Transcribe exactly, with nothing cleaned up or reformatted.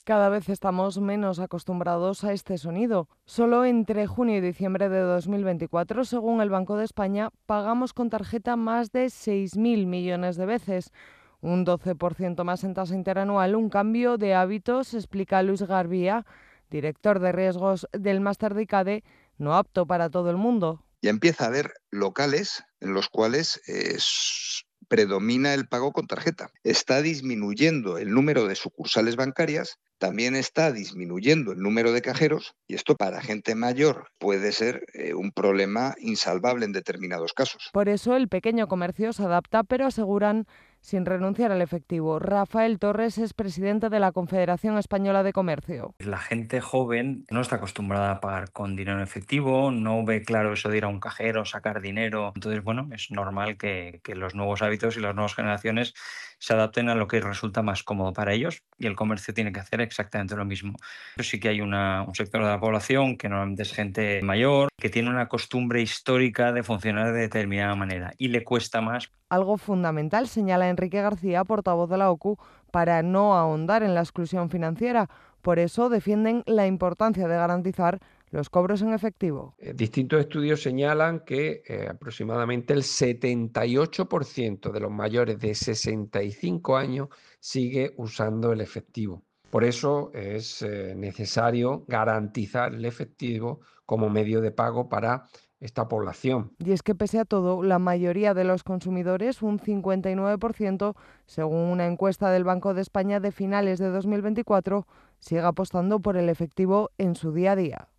Cada vez estamos menos acostumbrados a este sonido. Solo entre junio y diciembre de dos mil veinticuatro, según el Banco de España, pagamos con tarjeta más de seis mil millones de veces. Un doce por ciento más en tasa interanual, un cambio de hábitos, explica Luis Garbía, director de riesgos del máster de ICADE, no apto para todo el mundo. Ya empieza a haber locales en los cuales eh, s- predomina el pago con tarjeta. Está disminuyendo el número de sucursales bancarias, también está disminuyendo el número de cajeros y esto para gente mayor puede ser eh, un problema insalvable en determinados casos. Por eso el pequeño comercio se adapta, pero aseguran sin renunciar al efectivo. Rafael Torres es presidente de la Confederación Española de Comercio. La gente joven no está acostumbrada a pagar con dinero en efectivo, no ve claro eso de ir a un cajero, sacar dinero. Entonces, bueno, es normal que, que los nuevos hábitos y las nuevas generaciones se adapten a lo que resulta más cómodo para ellos y el comercio tiene que hacer exactamente lo mismo. Pero sí que hay una, un sector de la población que normalmente es gente mayor, que tiene una costumbre histórica de funcionar de determinada manera y le cuesta más. Algo fundamental, señala Enrique García, portavoz de la O C U, para no ahondar en la exclusión financiera. Por eso defienden la importancia de garantizar los cobros en efectivo. Eh, distintos estudios señalan que eh, aproximadamente el setenta y ocho por ciento de los mayores de sesenta y cinco años sigue usando el efectivo. Por eso es eh, necesario garantizar el efectivo como medio de pago para esta población. Y es que pese a todo, la mayoría de los consumidores, un cincuenta y nueve por ciento, según una encuesta del Banco de España de finales de dos mil veinticuatro, sigue apostando por el efectivo en su día a día.